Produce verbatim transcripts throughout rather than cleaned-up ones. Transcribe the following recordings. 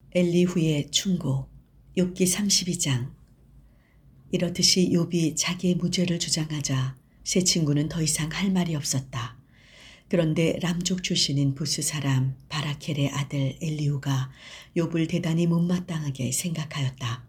엘리후의 충고. 욥기 삼십이 장. 이렇듯이 욥이 자기의 무죄를 주장하자 세 친구는 더 이상 할 말이 없었다. 그런데 람족 출신인 부스 사람 바라켈의 아들 엘리후가 욥을 대단히 못마땅하게 생각하였다.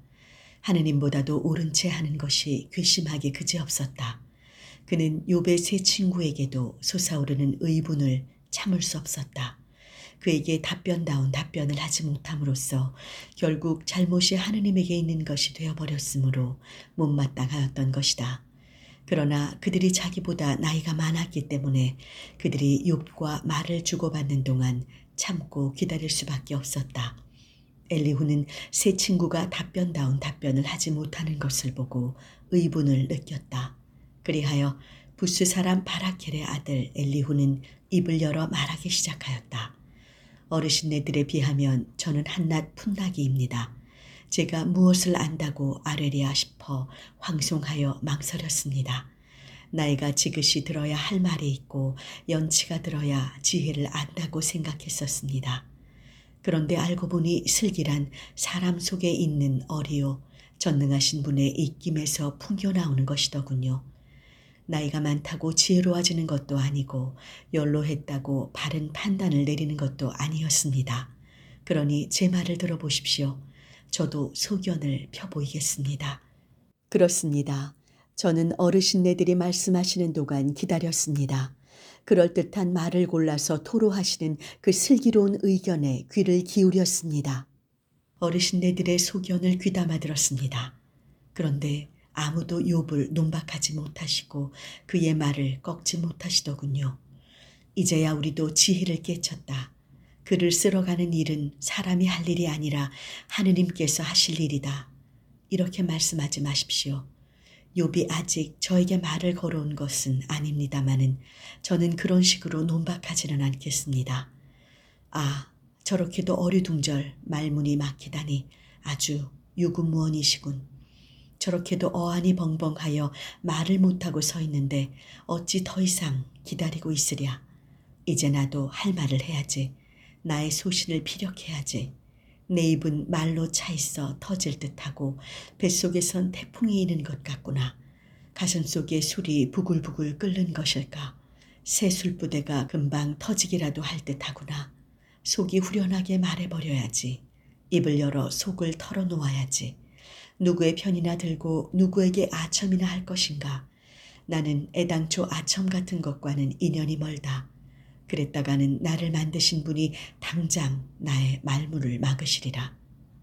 하느님보다도 옳은 채 하는 것이 괘씸하기 그지없었다. 그는 욥의 세 친구에게도 솟아오르는 의분을 참을 수 없었다. 그에게 답변다운 답변을 하지 못함으로써 결국 잘못이 하느님에게 있는 것이 되어버렸으므로 못마땅하였던 것이다. 그러나 그들이 자기보다 나이가 많았기 때문에 그들이 욥과 말을 주고받는 동안 참고 기다릴 수밖에 없었다. 엘리후는 세 친구가 답변다운 답변을 하지 못하는 것을 보고 의분을 느꼈다. 그리하여 부스 사람 바라켈의 아들 엘리후는 입을 열어 말하기 시작하였다. 어르신네들에 비하면 저는 한낱 풋나기입니다. 제가 무엇을 안다고 아뢰리야 싶어 황송하여 망설였습니다. 나이가 지긋이 들어야 할 말이 있고 연치가 들어야 지혜를 안다고 생각했었습니다. 그런데 알고 보니 슬기란 사람 속에 있는 어리요 전능하신 분의 입김에서 풍겨나오는 것이더군요. 나이가 많다고 지혜로워지는 것도 아니고 연로했다고 바른 판단을 내리는 것도 아니었습니다. 그러니 제 말을 들어보십시오. 저도 소견을 펴보이겠습니다. 그렇습니다. 저는 어르신네들이 말씀하시는 동안 기다렸습니다. 그럴듯한 말을 골라서 토로하시는 그 슬기로운 의견에 귀를 기울였습니다. 어르신네들의 소견을 귀담아 들었습니다. 그런데 아무도 욥을 논박하지 못하시고 그의 말을 꺾지 못하시더군요. 이제야 우리도 지혜를 깨쳤다. 글을 쓸어가는 일은 사람이 할 일이 아니라 하느님께서 하실 일이다. 이렇게 말씀하지 마십시오. 욥이 아직 저에게 말을 걸어온 것은 아닙니다마는 저는 그런 식으로 논박하지는 않겠습니다. 아, 저렇게도 어리둥절 말문이 막히다니 아주 유구무원이시군. 저렇게도 어안이 벙벙하여 말을 못하고 서 있는데 어찌 더 이상 기다리고 있으랴. 이제 나도 할 말을 해야지. 나의 소신을 피력해야지. 내 입은 말로 차 있어 터질 듯하고 뱃속에선 태풍이 있는 것 같구나. 가슴속에 술이 부글부글 끓는 것일까. 새 술부대가 금방 터지기라도 할 듯하구나. 속이 후련하게 말해버려야지. 입을 열어 속을 털어놓아야지. 누구의 편이나 들고 누구에게 아첨이나 할 것인가. 나는 애당초 아첨 같은 것과는 인연이 멀다. 그랬다가는 나를 만드신 분이 당장 나의 말문을 막으시리라.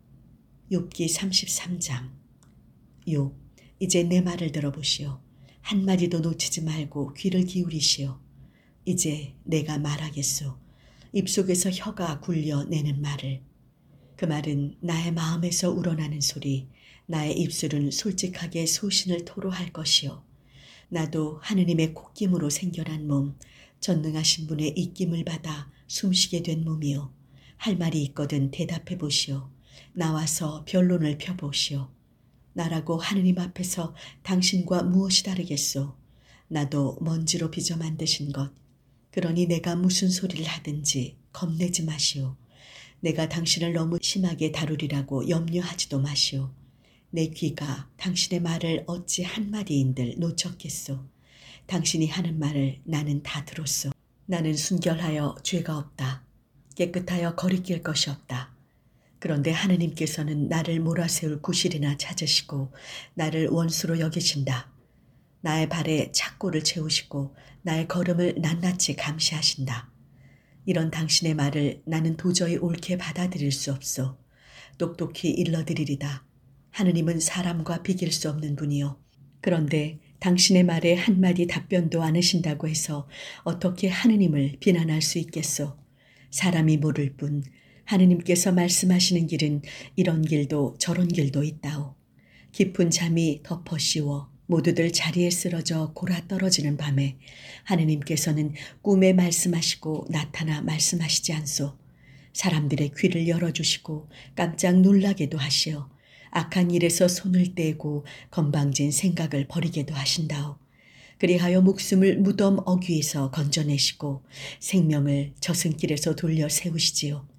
욥기 삼십삼 장. 욥, 이제 내 말을 들어보시오. 한마디도 놓치지 말고 귀를 기울이시오. 이제 내가 말하겠소. 입속에서 혀가 굴려내는 말을. 그 말은 나의 마음에서 우러나는 소리, 나의 입술은 솔직하게 소신을 토로할 것이요. 나도 하느님의 콧김으로 생겨난 몸, 전능하신 분의 입김을 받아 숨쉬게 된 몸이요. 할 말이 있거든 대답해 보시오. 나와서 변론을 펴보시오. 나라고 하느님 앞에서 당신과 무엇이 다르겠소. 나도 먼지로 빚어 만드신 것. 그러니 내가 무슨 소리를 하든지 겁내지 마시오. 내가 당신을 너무 심하게 다루리라고 염려하지도 마시오. 내 귀가 당신의 말을 어찌 한마디인들 놓쳤겠소. 당신이 하는 말을 나는 다 들었소. 나는 순결하여 죄가 없다. 깨끗하여 거리낄 것이 없다. 그런데 하느님께서는 나를 몰아세울 구실이나 찾으시고 나를 원수로 여기신다. 나의 발에 착고를 채우시고 나의 걸음을 낱낱이 감시하신다. 이런 당신의 말을 나는 도저히 옳게 받아들일 수 없소. 똑똑히 일러드리리다. 하느님은 사람과 비길 수 없는 분이요. 그런데 당신의 말에 한마디 답변도 않으신다고 해서 어떻게 하느님을 비난할 수 있겠소. 사람이 모를 뿐 하느님께서 말씀하시는 길은 이런 길도 저런 길도 있다오. 깊은 잠이 덮어 씌워 모두들 자리에 쓰러져 골아 떨어지는 밤에 하느님께서는 꿈에 말씀하시고 나타나 말씀하시지 않소. 사람들의 귀를 열어주시고 깜짝 놀라게도 하시어 악한 일에서 손을 떼고 건방진 생각을 버리게도 하신다오. 그리하여 목숨을 무덤 어귀에서 건져내시고 생명을 저승길에서 돌려 세우시지요.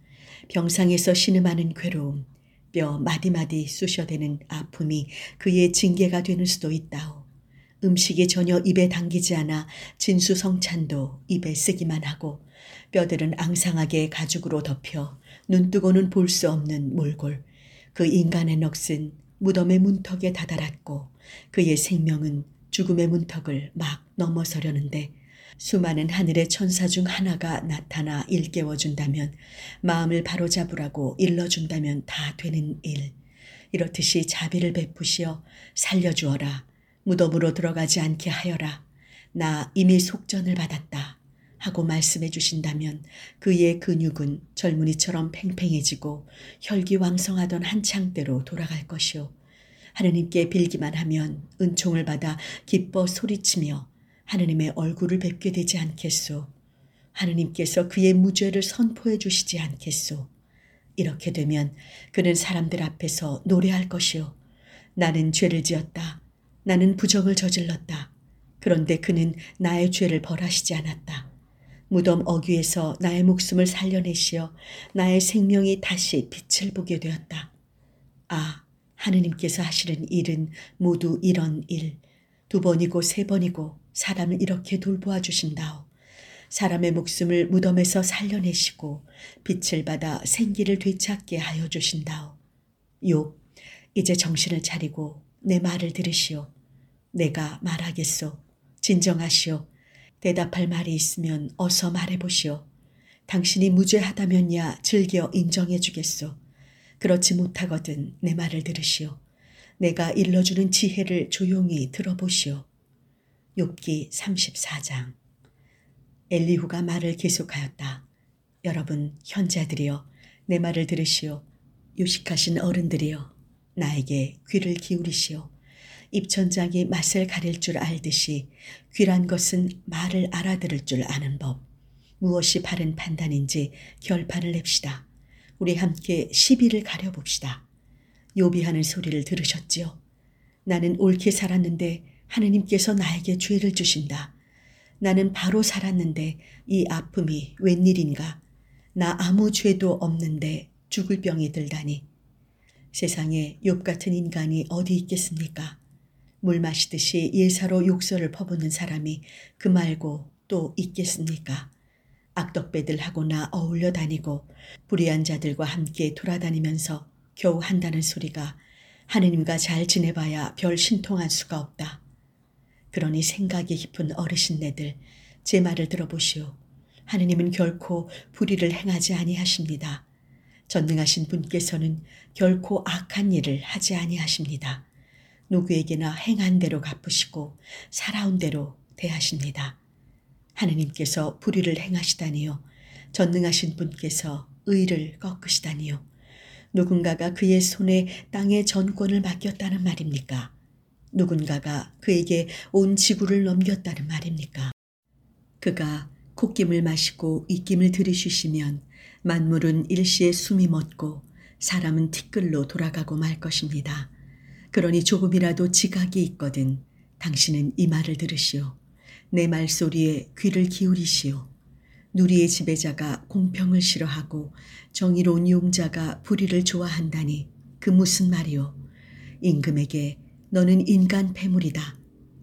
병상에서 신음하는 괴로움, 뼈 마디마디 쑤셔대는 아픔이 그의 징계가 되는 수도 있다오. 음식이 전혀 입에 당기지 않아 진수성찬도 입에 쓰기만 하고 뼈들은 앙상하게 가죽으로 덮여 눈뜨고는 볼 수 없는 몰골. 그 인간의 넋은 무덤의 문턱에 다다랐고 그의 생명은 죽음의 문턱을 막 넘어서려는데 수많은 하늘의 천사 중 하나가 나타나 일깨워준다면, 마음을 바로잡으라고 일러준다면 다 되는 일. 이렇듯이 자비를 베푸시어 살려주어라. 무덤으로 들어가지 않게 하여라. 나 이미 속전을 받았다. 하고 말씀해 주신다면 그의 근육은 젊은이처럼 팽팽해지고 혈기왕성하던 한창대로 돌아갈 것이요. 하느님께 빌기만 하면 은총을 받아 기뻐 소리치며 하느님의 얼굴을 뵙게 되지 않겠소. 하느님께서 그의 무죄를 선포해 주시지 않겠소. 이렇게 되면 그는 사람들 앞에서 노래할 것이요. 나는 죄를 지었다. 나는 부정을 저질렀다. 그런데 그는 나의 죄를 벌하시지 않았다. 무덤 어귀에서 나의 목숨을 살려내시어 나의 생명이 다시 빛을 보게 되었다. 아, 하느님께서 하시는 일은 모두 이런 일. 두 번이고 세 번이고 사람을 이렇게 돌보아 주신다오. 사람의 목숨을 무덤에서 살려내시고 빛을 받아 생기를 되찾게 하여 주신다오. 욥, 이제 정신을 차리고 내 말을 들으시오. 내가 말하겠소. 진정하시오. 대답할 말이 있으면 어서 말해보시오. 당신이 무죄하다면야 즐겨 인정해 주겠소. 그렇지 못하거든 내 말을 들으시오. 내가 일러주는 지혜를 조용히 들어보시오. 욥기 삼십사 장. 엘리후가 말을 계속하였다. 여러분 현자들이여, 내 말을 들으시오. 유식하신 어른들이여, 나에게 귀를 기울이시오. 입천장이 맛을 가릴 줄 알듯이 귀란 것은 말을 알아들을 줄 아는 법. 무엇이 바른 판단인지 결판을 냅시다. 우리 함께 시비를 가려봅시다. 욥이 하는 소리를 들으셨지요? 나는 옳게 살았는데 하느님께서 나에게 죄를 주신다. 나는 바로 살았는데 이 아픔이 웬일인가. 나 아무 죄도 없는데 죽을 병이 들다니. 세상에 욥 같은 인간이 어디 있겠습니까? 물 마시듯이 예사로 욕설을 퍼붓는 사람이 그 말고 또 있겠습니까? 악덕배들하고나 어울려 다니고 불의한 자들과 함께 돌아다니면서 겨우 한다는 소리가 하느님과 잘 지내봐야 별 신통할 수가 없다. 그러니 생각이 깊은 어르신네들, 제 말을 들어보시오. 하느님은 결코 불의를 행하지 아니하십니다. 전능하신 분께서는 결코 악한 일을 하지 아니하십니다. 누구에게나 행한 대로 갚으시고 살아온 대로 대하십니다. 하느님께서 불의를 행하시다니요. 전능하신 분께서 의를 꺾으시다니요. 누군가가 그의 손에 땅의 전권을 맡겼다는 말입니까? 누군가가 그에게 온 지구를 넘겼다는 말입니까? 그가 콧김을 마시고 입김을 들이쉬시면 만물은 일시에 숨이 멎고 사람은 티끌로 돌아가고 말 것입니다. 그러니 조금이라도 지각이 있거든 당신은 이 말을 들으시오. 내 말소리에 귀를 기울이시오. 누리의 지배자가 공평을 싫어하고 정의로운 용자가 불의를 좋아한다니 그 무슨 말이오. 임금에게 너는 인간 패물이다.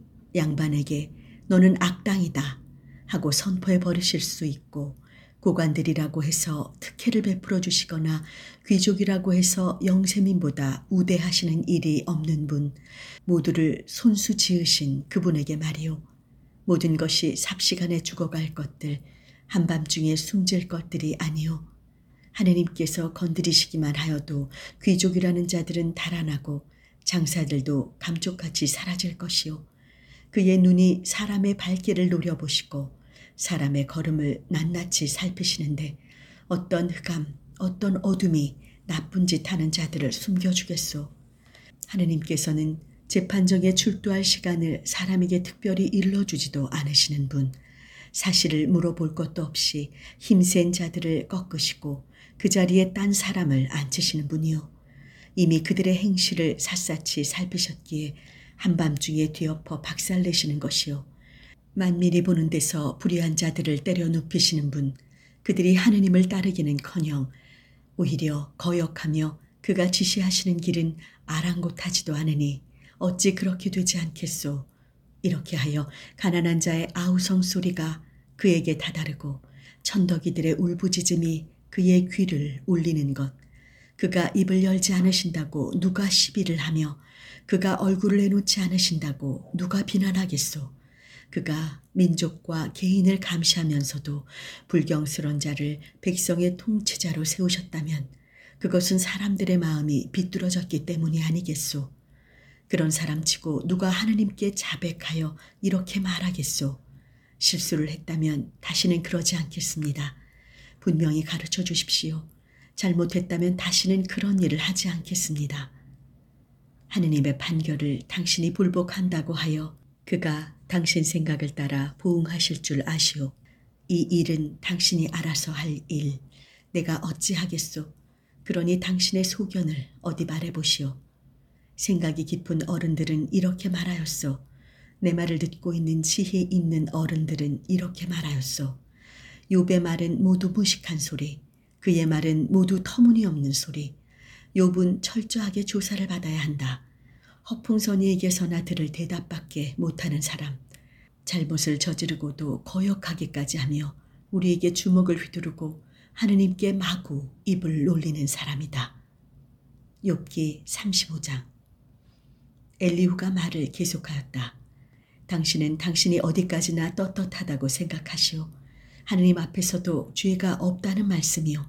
양반에게 너는 악당이다 하고 선포해 버리실 수 있고, 고관들이라고 해서 특혜를 베풀어 주시거나 귀족이라고 해서 영세민보다 우대하시는 일이 없는 분, 모두를 손수 지으신 그분에게 말이오. 모든 것이 삽시간에 죽어갈 것들, 한밤중에 숨질 것들이 아니오. 하느님께서 건드리시기만 하여도 귀족이라는 자들은 달아나고 장사들도 감쪽같이 사라질 것이오. 그의 눈이 사람의 발길을 노려보시고 사람의 걸음을 낱낱이 살피시는데 어떤 흑암, 어떤 어둠이 나쁜 짓 하는 자들을 숨겨주겠소. 하느님께서는 재판정에 출두할 시간을 사람에게 특별히 일러주지도 않으시는 분, 사실을 물어볼 것도 없이 힘센 자들을 꺾으시고 그 자리에 딴 사람을 앉히시는 분이요. 이미 그들의 행실을 샅샅이 살피셨기에 한밤중에 뒤엎어 박살내시는 것이요. 만민이 보는 데서 불의한 자들을 때려 눕히시는 분, 그들이 하느님을 따르기는커녕 오히려 거역하며 그가 지시하시는 길은 아랑곳하지도 않으니 어찌 그렇게 되지 않겠소. 이렇게 하여 가난한 자의 아우성 소리가 그에게 다다르고 천덕이들의 울부짖음이 그의 귀를 울리는 것, 그가 입을 열지 않으신다고 누가 시비를 하며 그가 얼굴을 내놓지 않으신다고 누가 비난하겠소. 그가 민족과 개인을 감시하면서도 불경스러운 자를 백성의 통치자로 세우셨다면 그것은 사람들의 마음이 비뚤어졌기 때문이 아니겠소. 그런 사람치고 누가 하느님께 자백하여 이렇게 말하겠소. 실수를 했다면 다시는 그러지 않겠습니다. 분명히 가르쳐 주십시오. 잘못했다면 다시는 그런 일을 하지 않겠습니다. 하느님의 판결을 당신이 불복한다고 하여 그가 당신 생각을 따라 부응하실 줄 아시오. 이 일은 당신이 알아서 할 일, 내가 어찌하겠소. 그러니 당신의 소견을 어디 말해보시오. 생각이 깊은 어른들은 이렇게 말하였소. 내 말을 듣고 있는 지혜 있는 어른들은 이렇게 말하였소. 욥의 말은 모두 무식한 소리, 그의 말은 모두 터무니없는 소리. 욥은 철저하게 조사를 받아야 한다. 허풍선이에게서나 들을 대답밖에 못하는 사람, 잘못을 저지르고도 거역하기까지 하며 우리에게 주먹을 휘두르고 하느님께 마구 입을 놀리는 사람이다. 욥기 삼십오 장. 엘리후가 말을 계속하였다. 당신은 당신이 어디까지나 떳떳하다고 생각하시오. 하느님 앞에서도 죄가 없다는 말씀이요.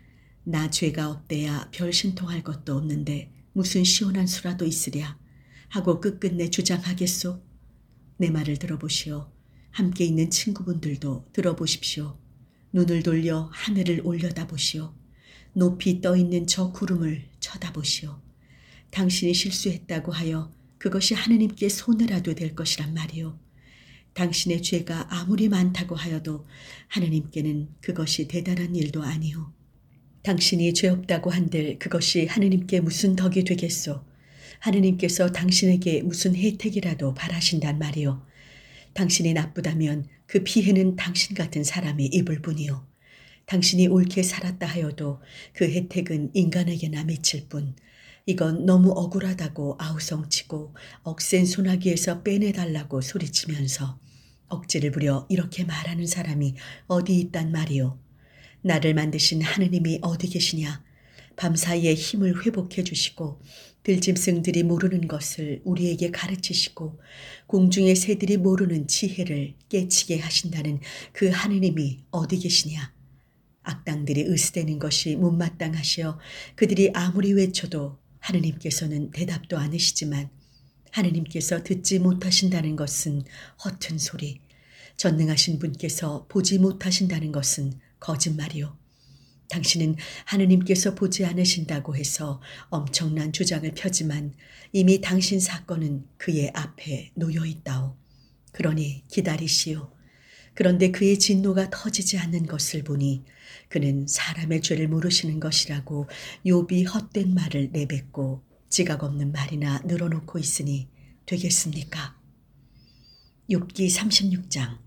나 죄가 없대야 별 신통할 것도 없는데 무슨 시원한 수라도 있으랴 하고 끝끝내 주장하겠소. 내 말을 들어보시오. 함께 있는 친구분들도 들어보십시오. 눈을 돌려 하늘을 올려다보시오. 높이 떠있는 저 구름을 쳐다보시오. 당신이 실수했다고 하여 그것이 하느님께 손해라도 될 것이란 말이오. 당신의 죄가 아무리 많다고 하여도 하느님께는 그것이 대단한 일도 아니오. 당신이 죄 없다고 한들 그것이 하느님께 무슨 덕이 되겠소. 하느님께서 당신에게 무슨 혜택이라도 바라신단 말이오. 당신이 나쁘다면 그 피해는 당신 같은 사람이 입을 뿐이오. 당신이 옳게 살았다 하여도 그 혜택은 인간에게나 미칠 뿐, 이건 너무 억울하다고 아우성치고 억센 소나기에서 빼내달라고 소리치면서 억지를 부려 이렇게 말하는 사람이 어디 있단 말이오. 나를 만드신 하느님이 어디 계시냐. 밤사이에 힘을 회복해 주시고 들짐승들이 모르는 것을 우리에게 가르치시고 공중의 새들이 모르는 지혜를 깨치게 하신다는 그 하느님이 어디 계시냐. 악당들이 으스대는 것이 못마땅하시어 그들이 아무리 외쳐도 하느님께서는 대답도 않으시지만 하느님께서 듣지 못하신다는 것은 허튼 소리, 전능하신 분께서 보지 못하신다는 것은 거짓말이요. 당신은 하느님께서 보지 않으신다고 해서 엄청난 주장을 펴지만 이미 당신 사건은 그의 앞에 놓여 있다오. 그러니 기다리시오. 그런데 그의 진노가 터지지 않는 것을 보니 그는 사람의 죄를 모르시는 것이라고 욥이 헛된 말을 내뱉고 지각 없는 말이나 늘어놓고 있으니 되겠습니까? 욥기 삼십육 장.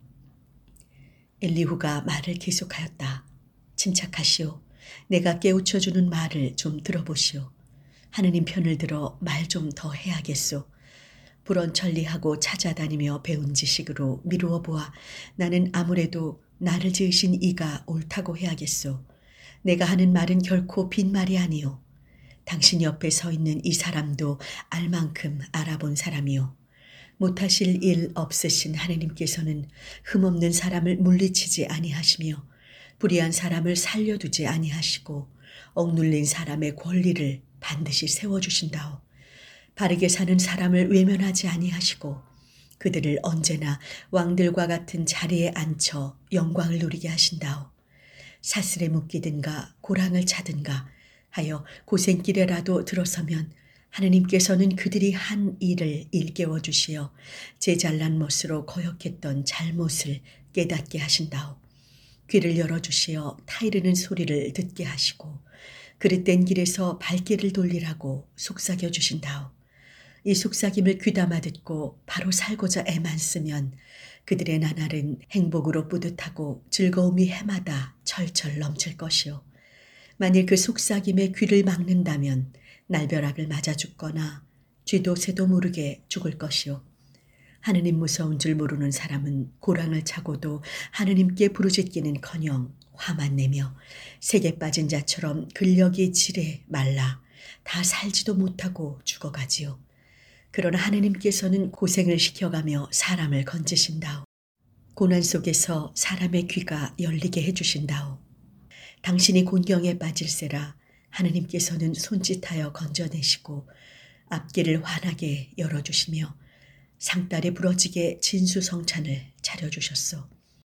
엘리후가 말을 계속하였다. 침착하시오. 내가 깨우쳐주는 말을 좀 들어보시오. 하느님 편을 들어 말 좀 더 해야겠소. 불언천리하고 찾아다니며 배운 지식으로 미루어 보아 나는 아무래도 나를 지으신 이가 옳다고 해야겠소. 내가 하는 말은 결코 빈말이 아니오. 당신 옆에 서 있는 이 사람도 알 만큼 알아본 사람이오. 못하실 일 없으신 하느님께서는 흠없는 사람을 물리치지 아니하시며 불의한 사람을 살려두지 아니하시고 억눌린 사람의 권리를 반드시 세워주신다오. 바르게 사는 사람을 외면하지 아니하시고 그들을 언제나 왕들과 같은 자리에 앉혀 영광을 누리게 하신다오. 사슬에 묶이든가 고랑을 차든가 하여 고생길에라도 들어서면 하느님께서는 그들이 한 일을 일깨워 주시어 제 잘난 멋으로 거역했던 잘못을 깨닫게 하신다오. 귀를 열어주시어 타이르는 소리를 듣게 하시고 그릇된 길에서 발길을 돌리라고 속삭여 주신다오. 이 속삭임을 귀담아 듣고 바로 살고자 애만 쓰면 그들의 나날은 행복으로 뿌듯하고 즐거움이 해마다 철철 넘칠 것이오. 만일 그 속삭임에 귀를 막는다면 날벼락을 맞아 죽거나 쥐도 새도 모르게 죽을 것이요. 하느님 무서운 줄 모르는 사람은 고랑을 차고도 하느님께 부르짖기는커녕 화만 내며 색에 빠진 자처럼 근력이 지레 말라 다 살지도 못하고 죽어가지요. 그러나 하느님께서는 고생을 시켜가며 사람을 건지신다오. 고난 속에서 사람의 귀가 열리게 해주신다오. 당신이 곤경에 빠질세라 하느님께서는 손짓하여 건져내시고 앞길을 환하게 열어주시며 상달이 부러지게 진수성찬을 차려주셨소.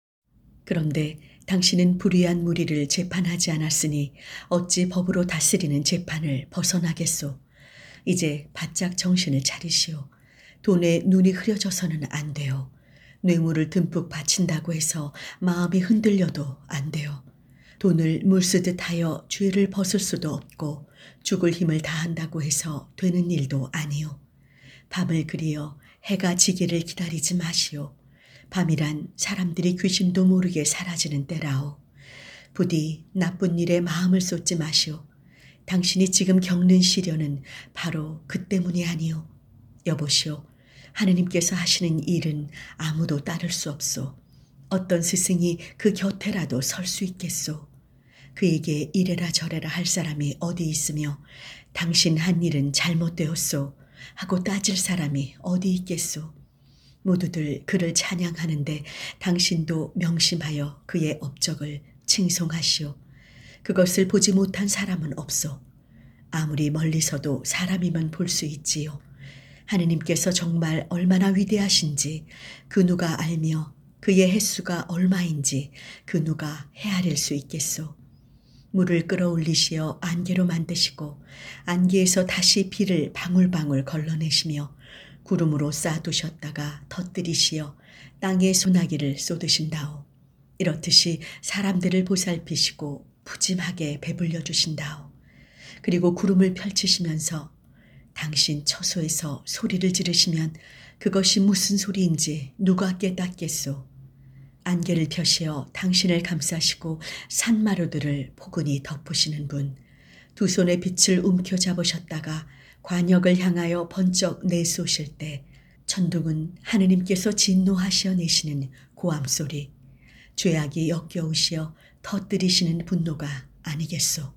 그런데 당신은 불의한 무리를 재판하지 않았으니 어찌 법으로 다스리는 재판을 벗어나겠소. 이제 바짝 정신을 차리시오. 돈에 눈이 흐려져서는 안 돼요. 뇌물을 듬뿍 바친다고 해서 마음이 흔들려도 안 돼요. 돈을 물쓰듯 하여 죄를 벗을 수도 없고 죽을 힘을 다한다고 해서 되는 일도 아니요. 밤을 그리어 해가 지기를 기다리지 마시오. 밤이란 사람들이 귀신도 모르게 사라지는 때라오. 부디 나쁜 일에 마음을 쏟지 마시오. 당신이 지금 겪는 시련은 바로 그 때문이 아니오. 여보시오. 하느님께서 하시는 일은 아무도 따를 수 없소. 어떤 스승이 그 곁에라도 설 수 있겠소. 그에게 이래라 저래라 할 사람이 어디 있으며 당신 한 일은 잘못되었소 하고 따질 사람이 어디 있겠소. 모두들 그를 찬양하는데 당신도 명심하여 그의 업적을 칭송하시오. 그것을 보지 못한 사람은 없소. 아무리 멀리서도 사람이면 볼 수 있지요. 하느님께서 정말 얼마나 위대하신지 그 누가 알며 그의 횟수가 얼마인지 그 누가 헤아릴 수 있겠소. 물을 끌어올리시어 안개로 만드시고 안개에서 다시 비를 방울방울 걸러내시며 구름으로 쌓아두셨다가 터뜨리시어 땅에 소나기를 쏟으신다오. 이렇듯이 사람들을 보살피시고 푸짐하게 배불려 주신다오. 그리고 구름을 펼치시면서 당신 처소에서 소리를 지르시면 그것이 무슨 소리인지 누가 깨닫겠소. 안개를 펴시어 당신을 감싸시고 산마루들을 포근히 덮으시는 분, 두 손에 빛을 움켜잡으셨다가 관역을 향하여 번쩍 내쏘실 때 천둥은 하느님께서 진노하시어 내시는 고함소리, 죄악이 역겨우시어 터뜨리시는 분노가 아니겠소.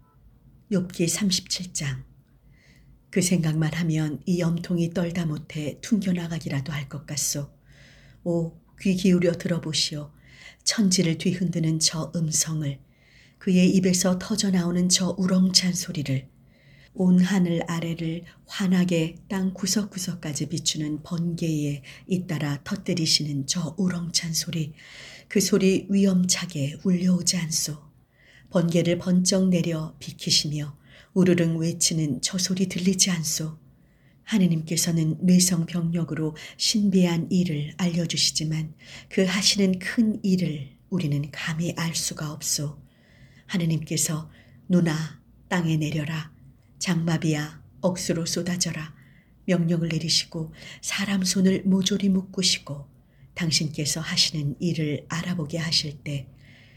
욥기 삼십칠 장. 그 생각만 하면 이 염통이 떨다 못해 퉁겨나가기라도 할 것 같소. 오, 귀 기울여 들어보시오. 천지를 뒤흔드는 저 음성을, 그의 입에서 터져나오는 저 우렁찬 소리를, 온 하늘 아래를 환하게 땅 구석구석까지 비추는 번개에 잇따라 터뜨리시는 저 우렁찬 소리, 그 소리 위험차게 울려오지 않소. 번개를 번쩍 내려 비키시며 우르릉 외치는 저 소리 들리지 않소. 하느님께서는 뇌성병력으로 신비한 일을 알려주시지만 그 하시는 큰 일을 우리는 감히 알 수가 없소. 하느님께서 누나 땅에 내려라, 장마비야 억수로 쏟아져라 명령을 내리시고 사람 손을 모조리 묶으시고 당신께서 하시는 일을 알아보게 하실 때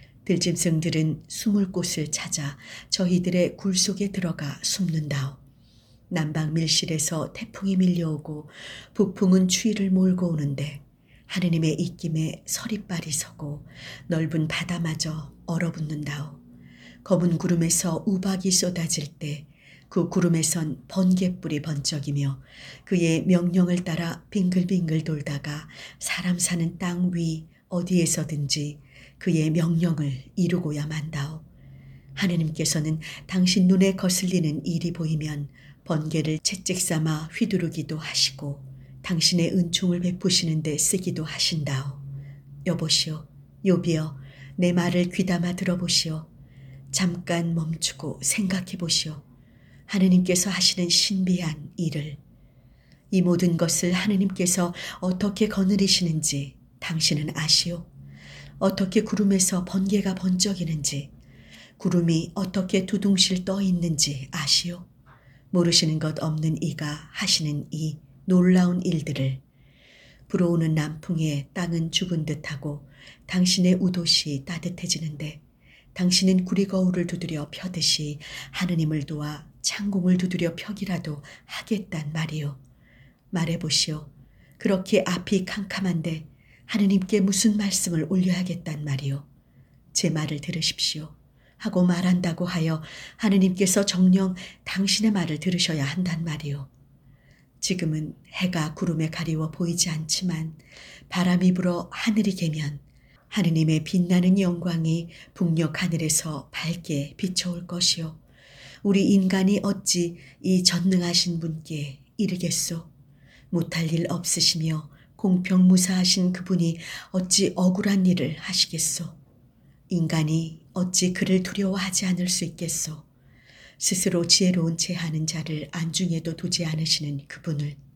들짐승들은 숨을 곳을 찾아 저희들의 굴 속에 들어가 숨는다오. 남방 밀실에서 태풍이 밀려오고 북풍은 추위를 몰고 오는데 하느님의 입김에 서리빨이 서고 넓은 바다마저 얼어붙는다오. 검은 구름에서 우박이 쏟아질 때 그 구름에선 번갯불이 번쩍이며 그의 명령을 따라 빙글빙글 돌다가 사람 사는 땅 위 어디에서든지 그의 명령을 이루고야 만다오. 하느님께서는 당신 눈에 거슬리는 일이 보이면 번개를 채찍 삼아 휘두르기도 하시고 당신의 은총을 베푸시는 데 쓰기도 하신다오. 여보시오, 욥이여, 내 말을 귀담아 들어보시오. 잠깐 멈추고 생각해 보시오. 하느님께서 하시는 신비한 일을, 이 모든 것을 하느님께서 어떻게 거느리시는지 당신은 아시오? 어떻게 구름에서 번개가 번쩍이는지, 구름이 어떻게 두둥실 떠 있는지 아시오? 모르시는 것 없는 이가 하시는 이 놀라운 일들을, 불어오는 남풍에 땅은 죽은 듯하고 당신의 우도시 따뜻해지는데 당신은 구리거울을 두드려 펴듯이 하느님을 도와 창공을 두드려 펴기라도 하겠단 말이요. 말해보시오. 그렇게 앞이 캄캄한데 하느님께 무슨 말씀을 올려야겠단 말이요. 제 말을 들으십시오. 하고 말한다고 하여 하느님께서 정녕 당신의 말을 들으셔야 한단 말이요. 지금은 해가 구름에 가리워 보이지 않지만 바람이 불어 하늘이 개면 하느님의 빛나는 영광이 북녘 하늘에서 밝게 비춰올 것이요. 우리 인간이 어찌 이 전능하신 분께 이르겠소. 못할 일 없으시며 공평무사하신 그분이 어찌 억울한 일을 하시겠소. 인간이 어찌 그를 두려워하지 않을 수 있겠소. 스스로 지혜로운 채 하는 자를 안중에도 두지 않으시는 그분을